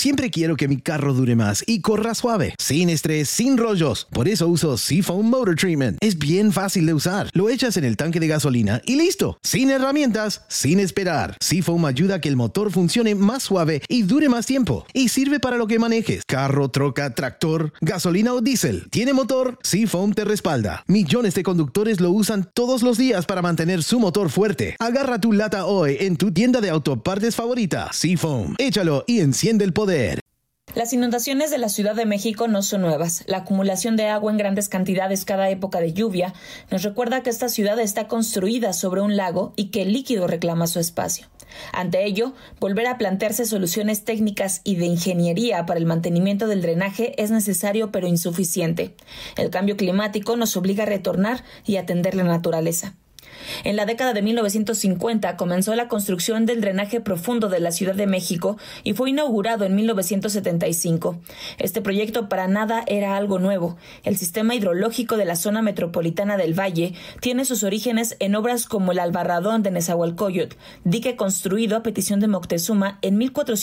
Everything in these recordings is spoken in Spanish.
siempre quiero que mi carro dure más y corra suave, sin estrés, sin rollos. Por eso uso Seafoam Motor Treatment. Es bien fácil de usar. Lo echas en el tanque de gasolina y listo. Sin herramientas, sin esperar. Seafoam ayuda a que el motor funcione más suave y dure más tiempo. Y sirve para lo que manejes. Carro, troca, tractor, gasolina o diésel. ¿Tiene motor? Seafoam te respalda. Millones de conductores lo usan todos los días para mantener su motor fuerte. Agarra tu lata hoy en tu tienda de autopartes favorita. Seafoam. Échalo y enciende el poder. Las inundaciones de la Ciudad de México no son nuevas. La acumulación de agua en grandes cantidades cada época de lluvia nos recuerda que esta ciudad está construida sobre un lago y que el líquido reclama su espacio. Ante ello, volver a plantearse soluciones técnicas y de ingeniería para el mantenimiento del drenaje es necesario pero insuficiente. El cambio climático nos obliga a retornar y atender la naturaleza. En la década de 1950 comenzó la construcción del drenaje profundo de la Ciudad de México y fue inaugurado en 1975. Este proyecto para nada era algo nuevo. El sistema hidrológico de la zona metropolitana del Valle tiene sus orígenes en obras como el Albarradón de Nezahualcóyotl, dique construido a petición de Moctezuma en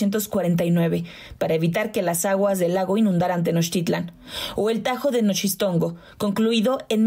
1449 para evitar que las aguas del lago inundaran Tenochtitlan, o el Tajo de Nochistongo, concluido en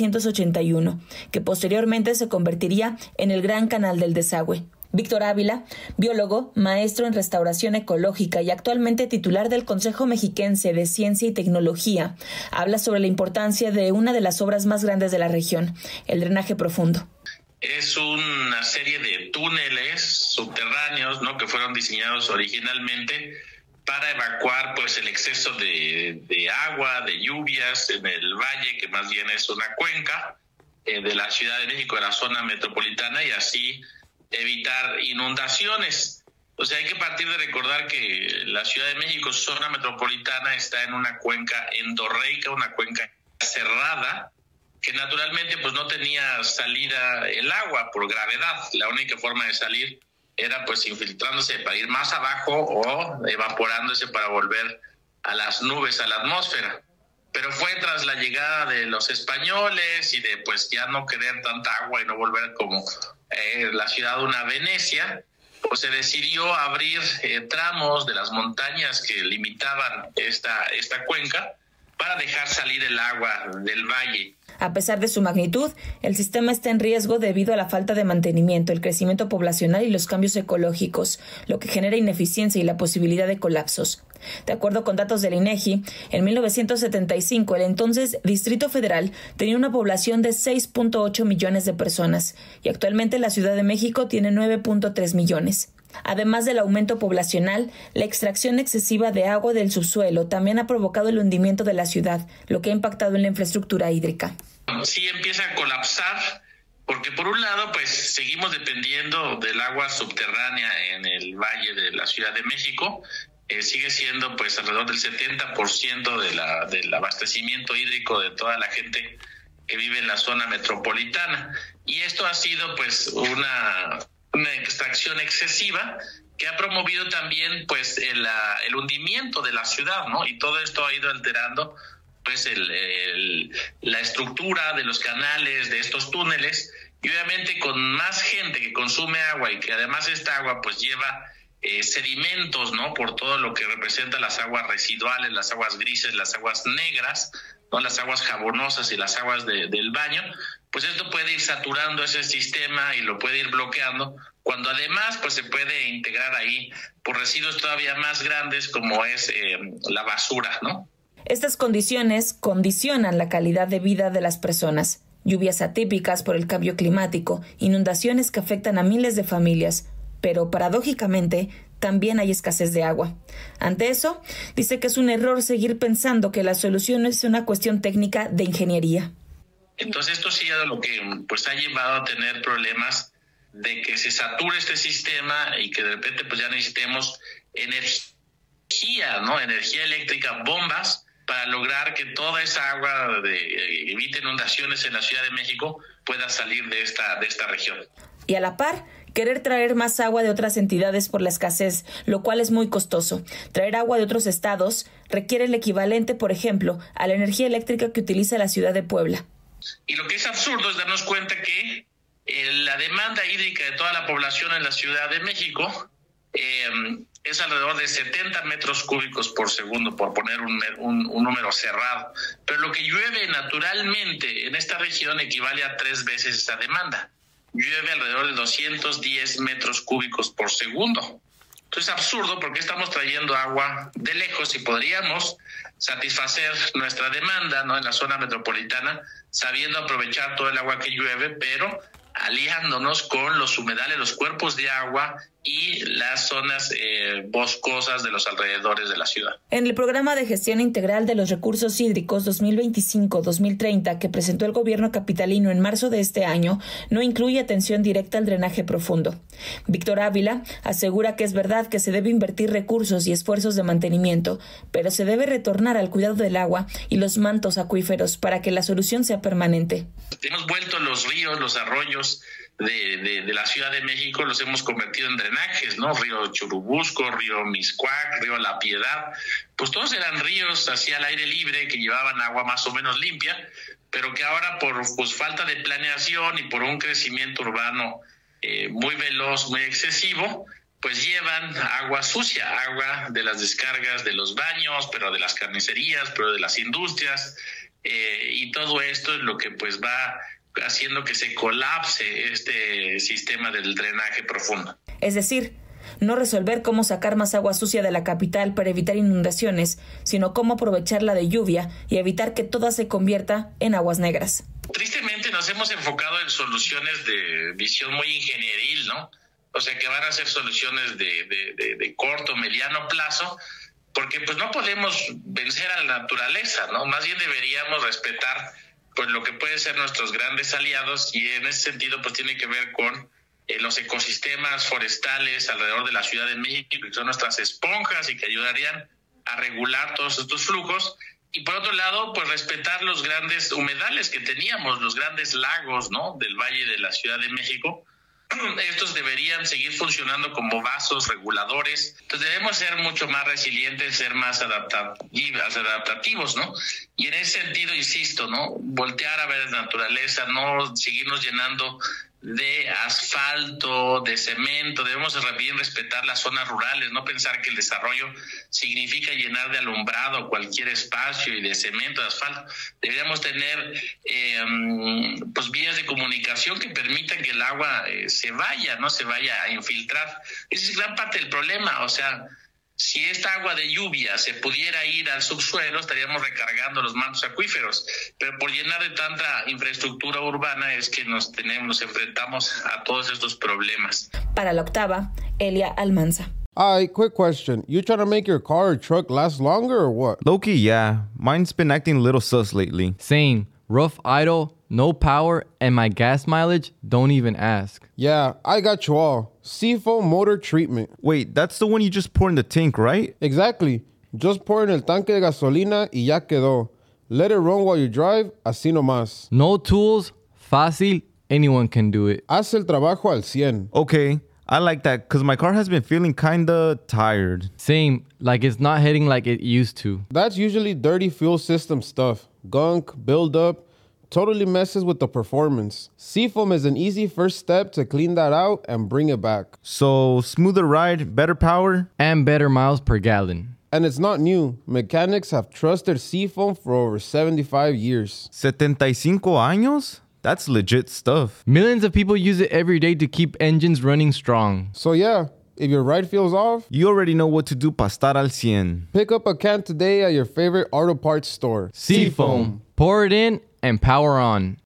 1781, que posteriormente se convertiría en el Gran Canal del Desagüe. Víctor Ávila, biólogo, maestro en restauración ecológica y actualmente titular del Consejo Mexiquense de Ciencia y Tecnología, habla sobre la importancia de una de las obras más grandes de la región, el drenaje profundo. Es una serie de túneles subterráneos, ¿no?, que fueron diseñados originalmente para evacuar pues el exceso de agua, de lluvias en el valle, que más bien es una cuenca de la Ciudad de México, de la zona metropolitana, y así evitar inundaciones. O sea, hay que partir de recordar que la Ciudad de México, zona metropolitana, está en una cuenca endorreica, una cuenca cerrada, que naturalmente pues no tenía salida el agua por gravedad. La única forma de salir era pues infiltrándose para ir más abajo o evaporándose para volver a las nubes, a la atmósfera. Pero fue tras la llegada de los españoles y de pues ya no querer tanta agua y no volver como la ciudad de una Venecia, pues se decidió abrir tramos de las montañas que limitaban esta cuenca para dejar salir el agua del valle. A pesar de su magnitud, el sistema está en riesgo debido a la falta de mantenimiento, el crecimiento poblacional y los cambios ecológicos, lo que genera ineficiencia y la posibilidad de colapsos. De acuerdo con datos del INEGI, en 1975 el entonces Distrito Federal tenía una población de 6.8 millones de personas y actualmente la Ciudad de México tiene 9.3 millones. Además del aumento poblacional, la extracción excesiva de agua del subsuelo también ha provocado el hundimiento de la ciudad, lo que ha impactado en la infraestructura hídrica. Sí empieza a colapsar, porque por un lado pues seguimos dependiendo del agua subterránea en el valle de la Ciudad de México. Sigue siendo pues alrededor del 70% del abastecimiento hídrico de toda la gente que vive en la zona metropolitana. Y esto ha sido pues una extracción excesiva que ha promovido también pues el hundimiento de la ciudad, ¿no? Y todo esto ha ido alterando pues la estructura de los canales, de estos túneles, y obviamente con más gente que consume agua y que además esta agua pues lleva sedimentos, ¿no?, por todo lo que representa las aguas residuales, las aguas grises, las aguas negras, ¿no?, las aguas jabonosas y las aguas del baño, pues esto puede ir saturando ese sistema y lo puede ir bloqueando, cuando además pues se puede integrar ahí por residuos todavía más grandes como es la basura, ¿no? Estas condiciones condicionan la calidad de vida de las personas. Lluvias atípicas por el cambio climático, inundaciones que afectan a miles de familias, pero paradójicamente también hay escasez de agua. Ante eso, dice que es un error seguir pensando que la solución es una cuestión técnica de ingeniería. Entonces esto sí es lo que pues ha llevado a tener problemas de que se sature este sistema y que de repente pues ya necesitemos energía, ¿no?, energía eléctrica, bombas, para lograr que toda esa agua evite inundaciones en la Ciudad de México pueda salir de esta región. Y a la par, querer traer más agua de otras entidades por la escasez, lo cual es muy costoso. Traer agua de otros estados requiere el equivalente, por ejemplo, a la energía eléctrica que utiliza la ciudad de Puebla. Y lo que es absurdo es darnos cuenta que la demanda hídrica de toda la población en la Ciudad de México es alrededor de 70 metros cúbicos por segundo, por poner un número cerrado. Pero lo que llueve naturalmente en esta región equivale a 3 veces esa demanda. Llueve alrededor de 210 metros cúbicos por segundo. Entonces es absurdo porque estamos trayendo agua de lejos y podríamos satisfacer nuestra demanda, ¿no?, en la zona metropolitana, sabiendo aprovechar todo el agua que llueve, pero aliándonos con los humedales, los cuerpos de agua y las zonas boscosas de los alrededores de la ciudad. En el Programa de Gestión Integral de los Recursos Hídricos 2025-2030 que presentó el gobierno capitalino en marzo de este año, no incluye atención directa al drenaje profundo. Víctor Ávila asegura que es verdad que se debe invertir recursos y esfuerzos de mantenimiento, pero se debe retornar al cuidado del agua y los mantos acuíferos para que la solución sea permanente. Hemos vuelto los ríos, los arroyos de la Ciudad de México, los hemos convertido en drenajes, ¿no? Río Churubusco, río Mixcoac, río La Piedad, pues todos eran ríos hacia el aire libre que llevaban agua más o menos limpia, pero que ahora por falta de planeación y por un crecimiento urbano muy veloz, muy excesivo, pues llevan agua sucia, agua de las descargas de los baños, pero de las carnicerías, pero de las industrias, y todo esto es lo que pues va haciendo que se colapse este sistema del drenaje profundo. Es decir, no resolver cómo sacar más agua sucia de la capital para evitar inundaciones, sino cómo aprovechar la de lluvia y evitar que toda se convierta en aguas negras. Tristemente nos hemos enfocado en soluciones de visión muy ingenieril, ¿no? O sea, que van a ser soluciones de corto, mediano plazo, porque pues no podemos vencer a la naturaleza, ¿no? Más bien deberíamos respetar pues lo que pueden ser nuestros grandes aliados, y en ese sentido pues tiene que ver con los ecosistemas forestales alrededor de la Ciudad de México, que son nuestras esponjas y que ayudarían a regular todos estos flujos. Y por otro lado, pues respetar los grandes humedales que teníamos, los grandes lagos, ¿no?, del Valle de la Ciudad de México. Estos deberían seguir funcionando como vasos reguladores. Entonces debemos ser mucho más resilientes, ser más adaptativos, ¿no? Y en ese sentido, insisto, ¿no?, voltear a ver la naturaleza, no seguirnos llenando de asfalto, de cemento. Debemos bien respetar las zonas rurales, no pensar que el desarrollo significa llenar de alumbrado cualquier espacio y de cemento, de asfalto. Deberíamos tener pues vías de comunicación que permitan que el agua se vaya a infiltrar. Esa es gran parte del problema. O sea, si esta agua de lluvia se pudiera ir al subsuelo, estaríamos recargando los mantos acuíferos. Pero por llenar de tanta infraestructura urbana es que nos enfrentamos a todos estos problemas. Para La Octava, Elia Almanza. Quick question. You trying to make your car or truck last longer or what? Low-key, yeah. Mine's been acting a little sus lately. Same. Rough idle, no power, and my gas mileage, don't even ask. Yeah, I got you all. Seafoam motor treatment. Wait, that's the one you just pour in the tank, right? Exactly. Just pour in el tanque de gasolina y ya quedó. Let it run while you drive, así nomás. No tools, fácil, anyone can do it. Haz el trabajo al 100. Okay, I like that because my car has been feeling kinda tired. Same, like it's not hitting like it used to. That's usually dirty fuel system stuff. Gunk, buildup, totally messes with the performance. Seafoam is an easy first step to clean that out and bring it back. So, smoother ride, better power? And better miles per gallon. And it's not new. Mechanics have trusted Seafoam for over 75 years. 75 años? That's legit stuff. Millions of people use it every day to keep engines running strong. So yeah, if your ride feels off, you already know what to do para estar al 100. Pick up a can today at your favorite auto parts store. Seafoam. Pour it in and power on.